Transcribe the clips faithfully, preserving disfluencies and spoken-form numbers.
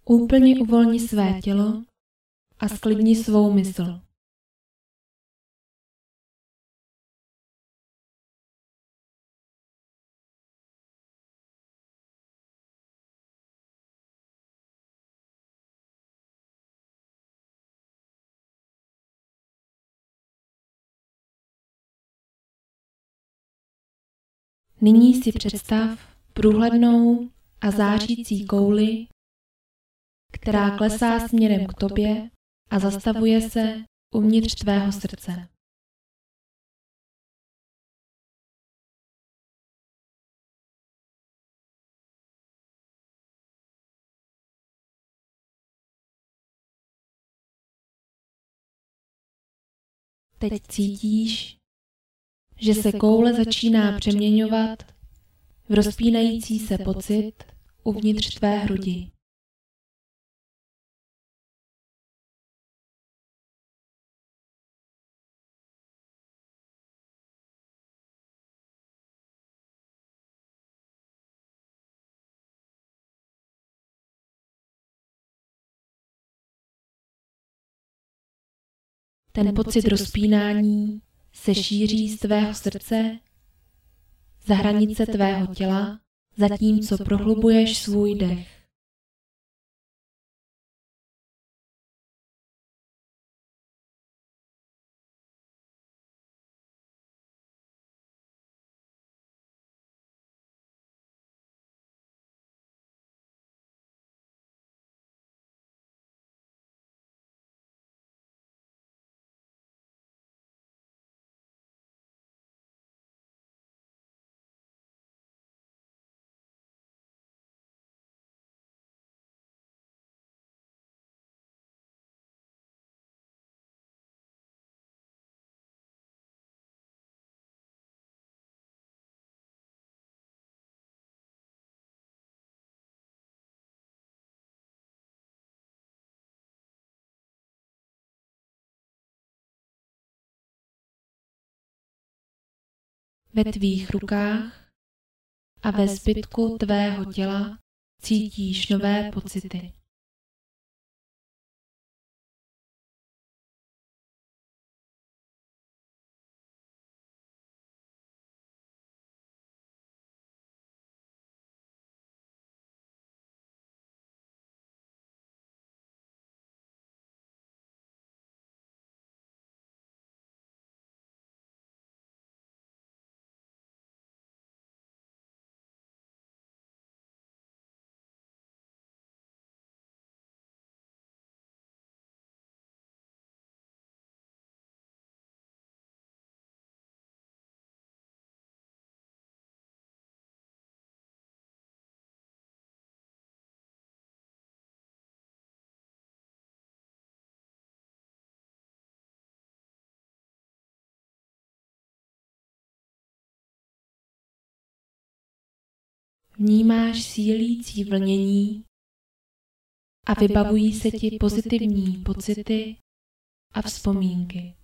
Úplně uvolni své tělo a sklidni svou mysl. Nyní si představ průhlednou a zářící kouli, která klesá směrem k tobě a zastavuje se uvnitř tvého srdce. Teď cítíš, že se koule začíná přeměňovat v rozpínající se pocit uvnitř tvé hrudi. Ten pocit rozpínání se šíří z tvého srdce za hranice tvého těla, zatímco prohlubuješ svůj dech. Ve tvých rukách a ve zbytku tvého těla cítíš nové pocity. Vnímáš sílící vlnění a vybavují se ti pozitivní pocity a vzpomínky.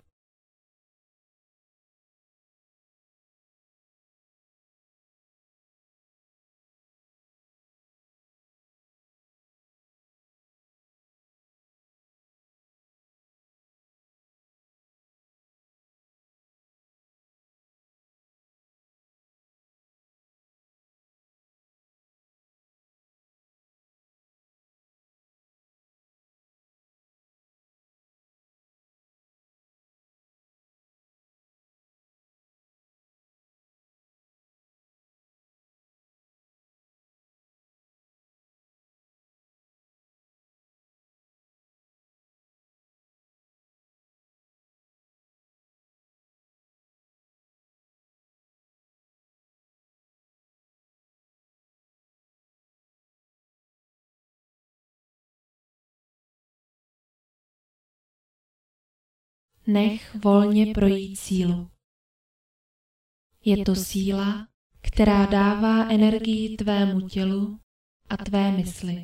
Nech volně projít sílu. Je to síla, která dává energii tvému tělu a tvé mysli.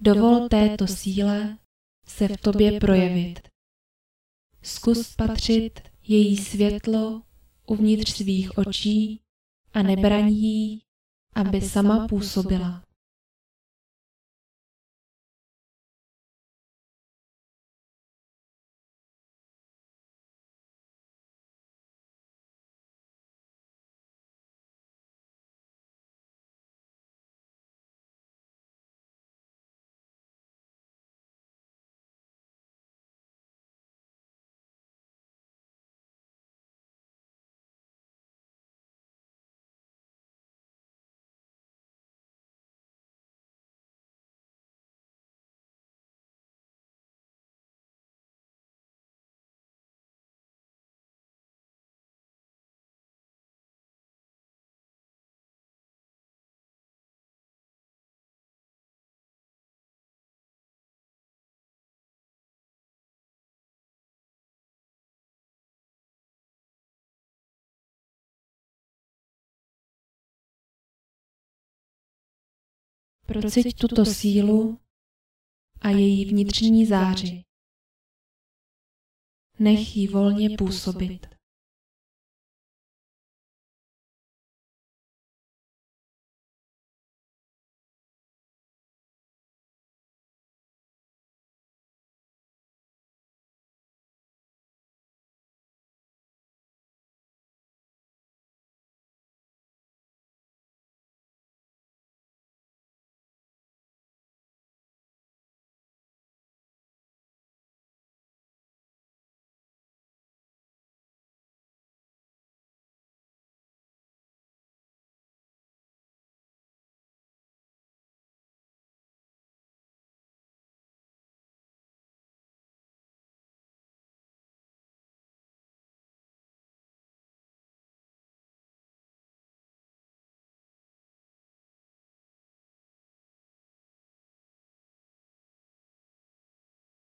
Dovol této síle se v tobě projevit. Zkus spatřit její světlo uvnitř svých očí a nebraň jí, aby sama působila. Procíť tuto sílu a její vnitřní záři. Nech ji volně působit.